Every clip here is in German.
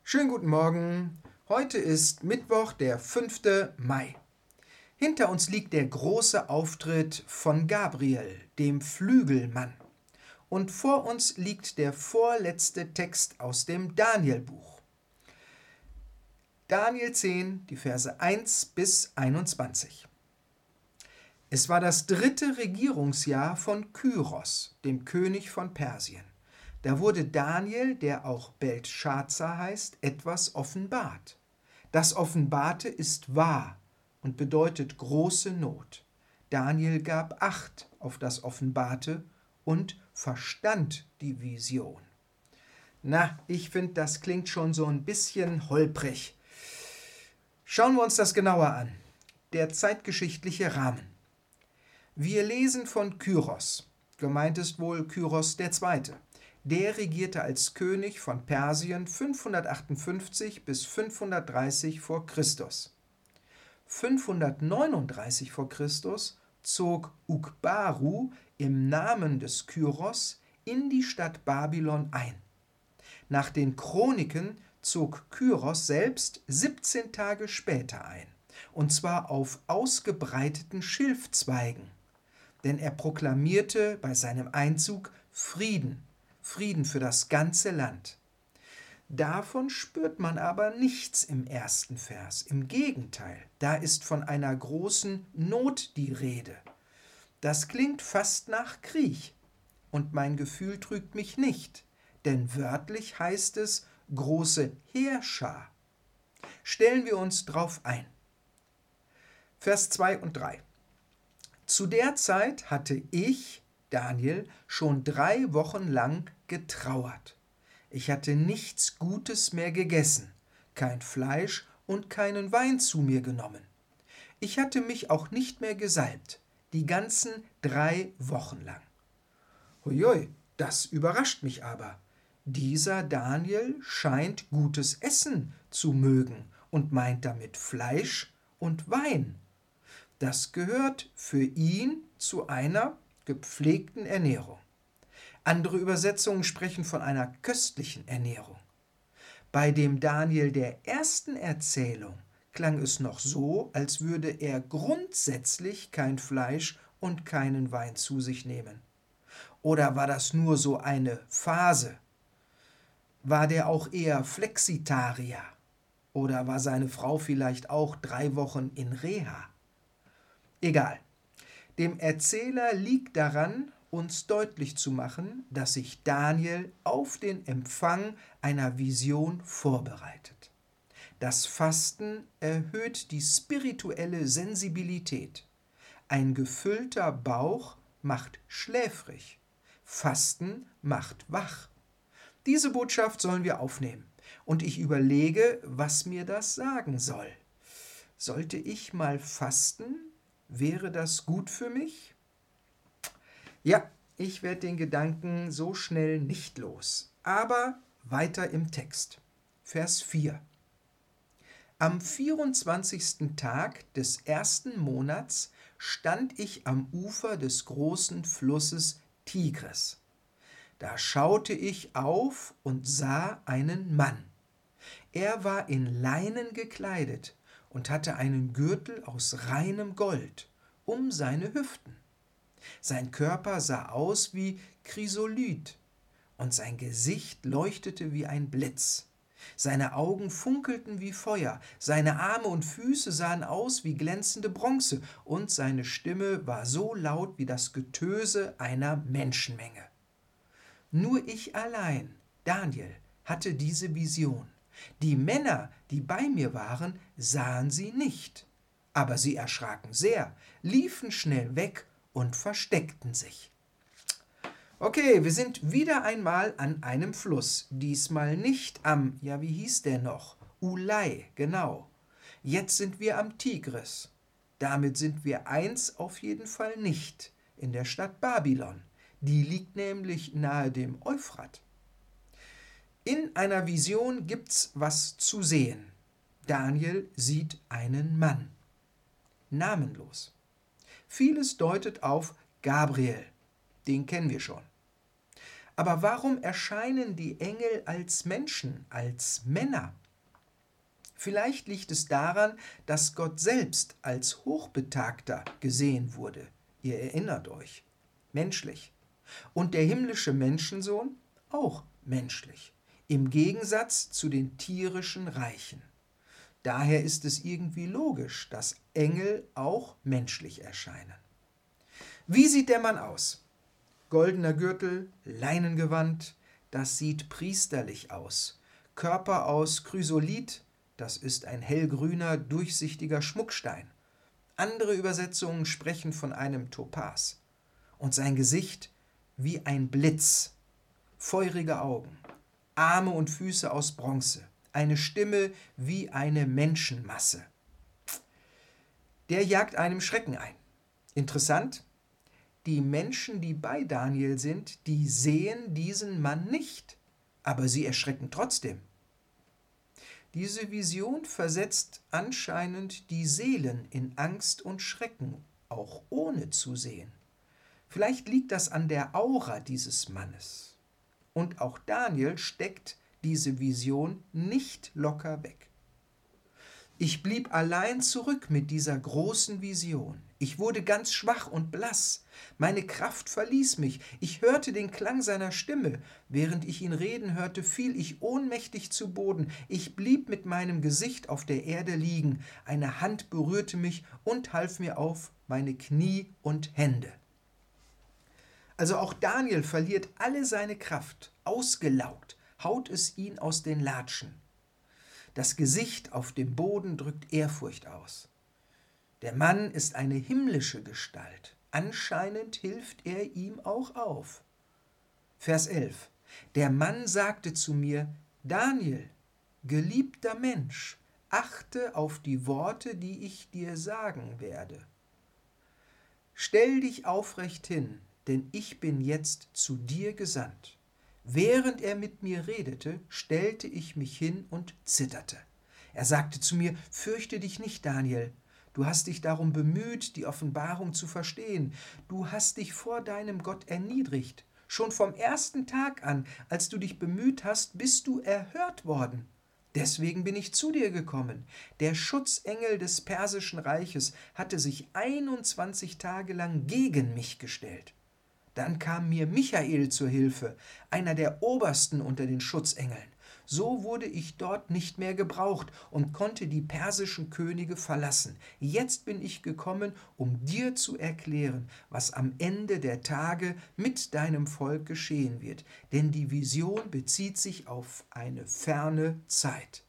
Schönen guten Morgen. Heute ist Mittwoch, der 5. Mai. Hinter uns liegt der große Auftritt von Gabriel, dem Flügelmann. Und vor uns liegt der vorletzte Text aus dem Daniel-Buch. Daniel 10, die Verse 1 bis 21. Es war das 3. Regierungsjahr von Kyros, dem König von Persien. Da wurde Daniel, der auch Beltschazar heißt, etwas offenbart. Das Offenbarte ist wahr und bedeutet große Not. Daniel gab Acht auf das Offenbarte und verstand die Vision. Na, ich finde, das klingt schon so ein bisschen holprig. Schauen wir uns das genauer an. Der zeitgeschichtliche Rahmen. Wir lesen von Kyros. Gemeint ist wohl Kyros II. Der regierte als König von Persien 558 bis 530 vor Christus. 539 vor Christus zog Ukbaru im Namen des Kyros in die Stadt Babylon ein. Nach den Chroniken zog Kyros selbst 17 Tage später ein, und zwar auf ausgebreiteten Schilfzweigen, denn er proklamierte bei seinem Einzug Frieden für das ganze Land. Davon spürt man aber nichts im ersten Vers. Im Gegenteil, da ist von einer großen Not die Rede. Das klingt fast nach Krieg. Und mein Gefühl trügt mich nicht, denn wörtlich heißt es große Heerschar. Stellen wir uns drauf ein. Vers 2 und 3. Zu der Zeit hatte ich, Daniel, schon 3 Wochen lang getrauert. Ich hatte nichts Gutes mehr gegessen, kein Fleisch und keinen Wein zu mir genommen. Ich hatte mich auch nicht mehr gesalbt, die ganzen 3 Wochen lang. Huiui, das überrascht mich aber. Dieser Daniel scheint gutes Essen zu mögen und meint damit Fleisch und Wein. Das gehört für ihn zu einer gepflegten Ernährung. Andere Übersetzungen sprechen von einer köstlichen Ernährung. Bei dem Daniel der ersten Erzählung klang es noch so, als würde er grundsätzlich kein Fleisch und keinen Wein zu sich nehmen. Oder war das nur so eine Phase? War der auch eher Flexitarier? Oder war seine Frau vielleicht auch 3 Wochen in Reha? Egal. Dem Erzähler liegt daran, uns deutlich zu machen, dass sich Daniel auf den Empfang einer Vision vorbereitet. Das Fasten erhöht die spirituelle Sensibilität. Ein gefüllter Bauch macht schläfrig. Fasten macht wach. Diese Botschaft sollen wir aufnehmen. Und ich überlege, was mir das sagen soll. Sollte ich mal fasten? Wäre das gut für mich? Ja, ich werde den Gedanken so schnell nicht los. Aber weiter im Text. Vers 4. Am 24. Tag des 1. Monats stand ich am Ufer des großen Flusses Tigris. Da schaute ich auf und sah einen Mann. Er war in Leinen gekleidet und hatte einen Gürtel aus reinem Gold um seine Hüften. Sein Körper sah aus wie Chrysolith und sein Gesicht leuchtete wie ein Blitz. Seine Augen funkelten wie Feuer, seine Arme und Füße sahen aus wie glänzende Bronze und seine Stimme war so laut wie das Getöse einer Menschenmenge. Nur ich allein, Daniel, hatte diese Vision. Die Männer, die bei mir waren, sahen sie nicht. Aber sie erschraken sehr, liefen schnell weg und versteckten sich. Okay, wir sind wieder einmal an einem Fluss. Diesmal nicht am, wie hieß der noch? Ulai, genau. Jetzt sind wir am Tigris. Damit sind wir eins auf jeden Fall nicht, in der Stadt Babylon. Die liegt nämlich nahe dem Euphrat. In einer Vision gibt's was zu sehen. Daniel sieht einen Mann. Namenlos. Vieles deutet auf Gabriel. Den kennen wir schon. Aber warum erscheinen die Engel als Menschen, als Männer? Vielleicht liegt es daran, dass Gott selbst als Hochbetagter gesehen wurde. Ihr erinnert euch. Menschlich. Und der himmlische Menschensohn auch menschlich. Im Gegensatz zu den tierischen Reichen. Daher ist es irgendwie logisch, dass Engel auch menschlich erscheinen. Wie sieht der Mann aus? Goldener Gürtel, Leinengewand, das sieht priesterlich aus. Körper aus Chrysolit, das ist ein hellgrüner, durchsichtiger Schmuckstein. Andere Übersetzungen sprechen von einem Topas. Und sein Gesicht wie ein Blitz, feurige Augen, Arme und Füße aus Bronze, eine Stimme wie eine Menschenmasse. Der jagt einem Schrecken ein. Interessant, die Menschen, die bei Daniel sind, die sehen diesen Mann nicht, aber sie erschrecken trotzdem. Diese Vision versetzt anscheinend die Seelen in Angst und Schrecken, auch ohne zu sehen. Vielleicht liegt das an der Aura dieses Mannes. Und auch Daniel steckt diese Vision nicht locker weg. Ich blieb allein zurück mit dieser großen Vision. Ich wurde ganz schwach und blass. Meine Kraft verließ mich. Ich hörte den Klang seiner Stimme. Während ich ihn reden hörte, fiel ich ohnmächtig zu Boden. Ich blieb mit meinem Gesicht auf der Erde liegen. Eine Hand berührte mich und half mir auf meine Knie und Hände. Also auch Daniel verliert alle seine Kraft. Ausgelaugt haut es ihn aus den Latschen. Das Gesicht auf dem Boden drückt Ehrfurcht aus. Der Mann ist eine himmlische Gestalt. Anscheinend hilft er ihm auch auf. Vers 11. Der Mann sagte zu mir: Daniel, geliebter Mensch, achte auf die Worte, die ich dir sagen werde. Stell dich aufrecht hin, denn ich bin jetzt zu dir gesandt. Während er mit mir redete, stellte ich mich hin und zitterte. Er sagte zu mir: Fürchte dich nicht, Daniel. Du hast dich darum bemüht, die Offenbarung zu verstehen. Du hast dich vor deinem Gott erniedrigt. Schon vom ersten Tag an, als du dich bemüht hast, bist du erhört worden. Deswegen bin ich zu dir gekommen. Der Schutzengel des Persischen Reiches hatte sich 21 Tage lang gegen mich gestellt. Dann kam mir Michael zur Hilfe, einer der Obersten unter den Schutzengeln. So wurde ich dort nicht mehr gebraucht und konnte die persischen Könige verlassen. Jetzt bin ich gekommen, um dir zu erklären, was am Ende der Tage mit deinem Volk geschehen wird. Denn die Vision bezieht sich auf eine ferne Zeit.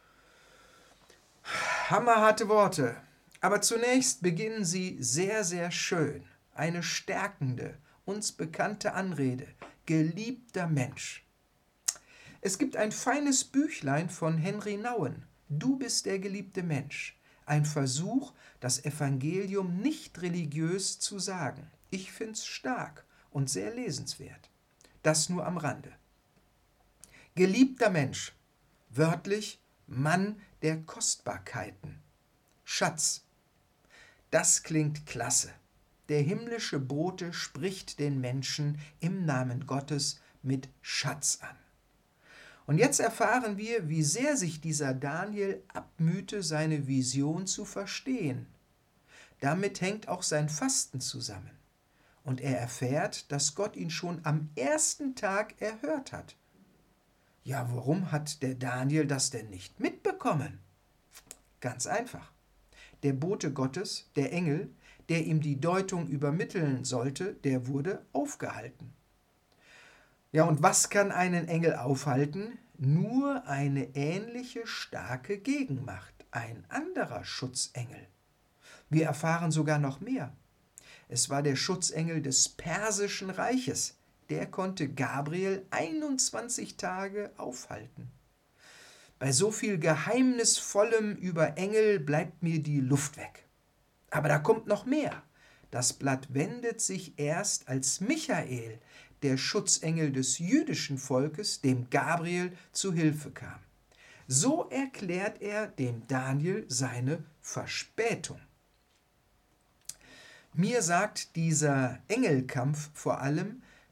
Hammerharte Worte, aber zunächst beginnen sie sehr, sehr schön. Eine stärkende, uns bekannte Anrede: Geliebter Mensch. Es gibt ein feines Büchlein von Henry Nouwen, Du bist der geliebte Mensch. Ein Versuch, das Evangelium nicht religiös zu sagen. Ich find's stark und sehr lesenswert. Das nur am Rande. Geliebter Mensch, wörtlich Mann der Kostbarkeiten. Schatz. Das klingt klasse. Der himmlische Bote spricht den Menschen im Namen Gottes mit Schatz an. Und jetzt erfahren wir, wie sehr sich dieser Daniel abmühte, seine Vision zu verstehen. Damit hängt auch sein Fasten zusammen. Und er erfährt, dass Gott ihn schon am ersten Tag erhört hat. Ja, warum hat der Daniel das denn nicht mitbekommen? Ganz einfach. Der Bote Gottes, der Engel, der ihm die Deutung übermitteln sollte, der wurde aufgehalten. Ja, und was kann einen Engel aufhalten? Nur eine ähnliche starke Gegenmacht, ein anderer Schutzengel. Wir erfahren sogar noch mehr. Es war der Schutzengel des Persischen Reiches. Der konnte Gabriel 21 Tage aufhalten. Bei so viel Geheimnisvollem über Engel bleibt mir die Luft weg. Aber da kommt noch mehr. Das Blatt wendet sich erst, als Michael, der Schutzengel des jüdischen Volkes, dem Gabriel zu Hilfe kam. So erklärt er dem Daniel seine Verspätung. Mir sagt dieser Engelkampf vor allem,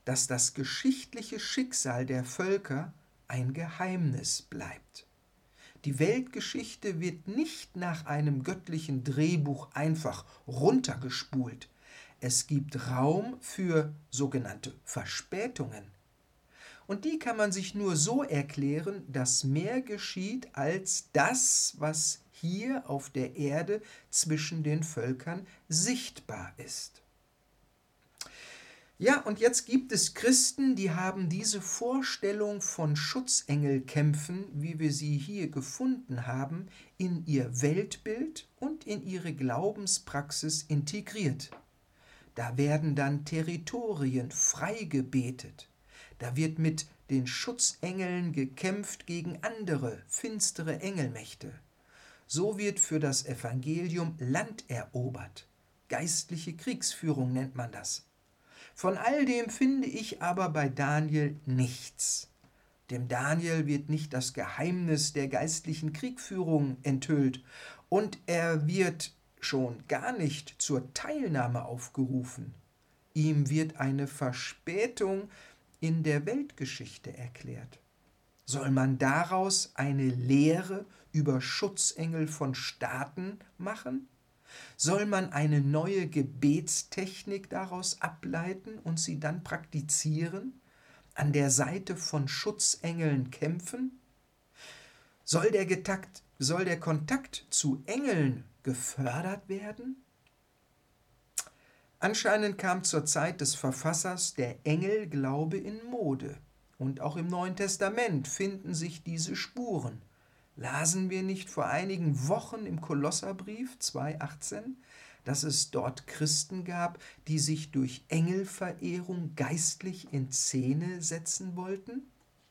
dass das geschichtliche Schicksal der Völker ein Geheimnis bleibt. Die Weltgeschichte wird nicht nach einem göttlichen Drehbuch einfach runtergespult. Es gibt Raum für sogenannte Verspätungen. Und die kann man sich nur so erklären, dass mehr geschieht als das, was hier auf der Erde zwischen den Völkern sichtbar ist. Ja, und jetzt gibt es Christen, die haben diese Vorstellung von Schutzengelkämpfen, wie wir sie hier gefunden haben, in ihr Weltbild und in ihre Glaubenspraxis integriert. Da werden dann Territorien frei gebetet. Da wird mit den Schutzengeln gekämpft gegen andere, finstere Engelmächte. So wird für das Evangelium Land erobert. Geistliche Kriegsführung nennt man das. Von all dem finde ich aber bei Daniel nichts. Dem Daniel wird nicht das Geheimnis der geistlichen Kriegführung enthüllt und er wird schon gar nicht zur Teilnahme aufgerufen. Ihm wird eine Verspätung in der Weltgeschichte erklärt. Soll man daraus eine Lehre über Schutzengel von Staaten machen? Soll man eine neue Gebetstechnik daraus ableiten und sie dann praktizieren? An der Seite von Schutzengeln kämpfen? Soll der Kontakt zu Engeln gefördert werden? Anscheinend kam zur Zeit des Verfassers der Engelglaube in Mode. Und auch im Neuen Testament finden sich diese Spuren. Lasen wir nicht vor einigen Wochen im Kolosserbrief 2,18, dass es dort Christen gab, die sich durch Engelverehrung geistlich in Szene setzen wollten?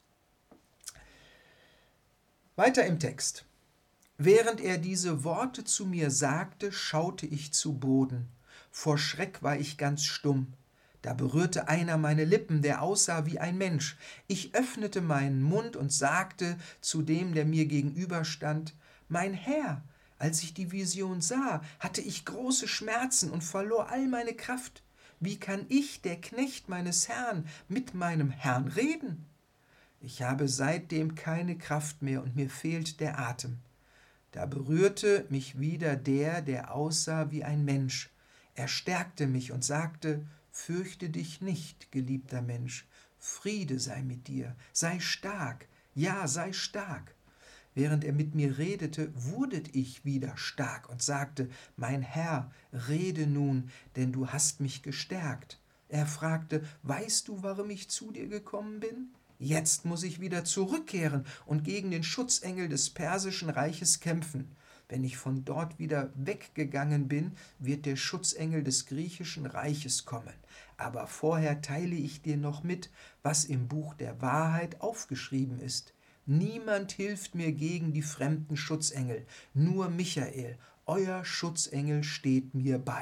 Weiter im Text. Während er diese Worte zu mir sagte, schaute ich zu Boden. Vor Schreck war ich ganz stumm. Da berührte einer meine Lippen, der aussah wie ein Mensch. Ich öffnete meinen Mund und sagte zu dem, der mir gegenüberstand: Mein Herr, als ich die Vision sah, hatte ich große Schmerzen und verlor all meine Kraft. Wie kann ich, der Knecht meines Herrn, mit meinem Herrn reden? Ich habe seitdem keine Kraft mehr und mir fehlt der Atem. Da berührte mich wieder der aussah wie ein Mensch. Er stärkte mich und sagte: Fürchte dich nicht, geliebter Mensch, Friede sei mit dir, sei stark, ja, sei stark. Während er mit mir redete, wurde ich wieder stark und sagte: Mein Herr, rede nun, denn du hast mich gestärkt. Er fragte: Weißt du, warum ich zu dir gekommen bin? Jetzt muss ich wieder zurückkehren und gegen den Schutzengel des Persischen Reiches kämpfen. Wenn ich von dort wieder weggegangen bin, wird der Schutzengel des Griechischen Reiches kommen. Aber vorher teile ich dir noch mit, was im Buch der Wahrheit aufgeschrieben ist. Niemand hilft mir gegen die fremden Schutzengel, nur Michael, euer Schutzengel, steht mir bei.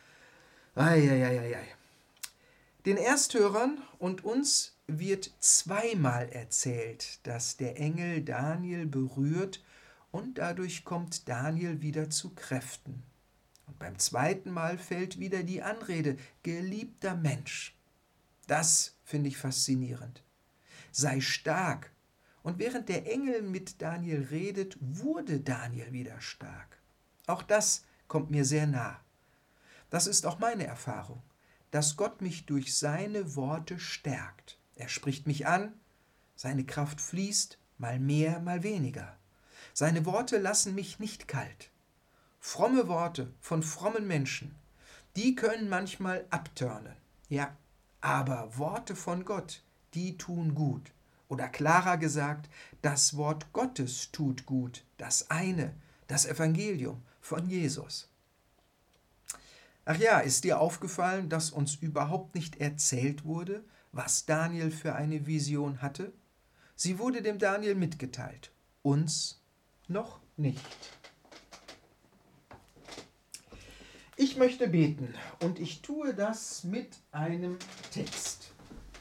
Eieieiei. Den Ersthörern und uns wird zweimal erzählt, dass der Engel Daniel berührt und dadurch kommt Daniel wieder zu Kräften. Und beim zweiten Mal fällt wieder die Anrede: Geliebter Mensch. Das finde ich faszinierend. Sei stark. Und während der Engel mit Daniel redet, wurde Daniel wieder stark. Auch das kommt mir sehr nah. Das ist auch meine Erfahrung, dass Gott mich durch seine Worte stärkt. Er spricht mich an, seine Kraft fließt, mal mehr, mal weniger. Seine Worte lassen mich nicht kalt. Fromme Worte von frommen Menschen, die können manchmal abturnen. Ja, aber Worte von Gott, die tun gut. Oder klarer gesagt, das Wort Gottes tut gut. Das eine, das Evangelium von Jesus. Ach ja, ist dir aufgefallen, dass uns überhaupt nicht erzählt wurde, was Daniel für eine Vision hatte? Sie wurde dem Daniel mitgeteilt, uns noch nicht. Ich möchte beten und ich tue das mit einem Text.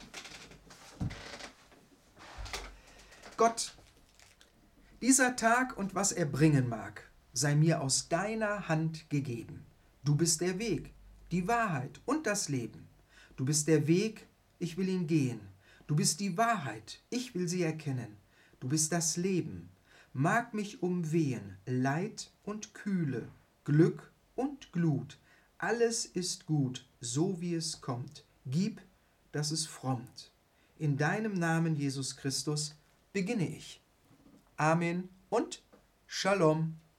Gott, dieser Tag und was er bringen mag, sei mir aus deiner Hand gegeben. Du bist der Weg, die Wahrheit und das Leben. Du bist der Weg ich will ihn gehen. Du bist die Wahrheit, ich will sie erkennen. Du bist das Leben, mag mich umwehen, Leid und Kühle, Glück und Glut. Alles ist gut, so wie es kommt. Gib, dass es frommt. In deinem Namen, Jesus Christus, beginne ich. Amen und Shalom.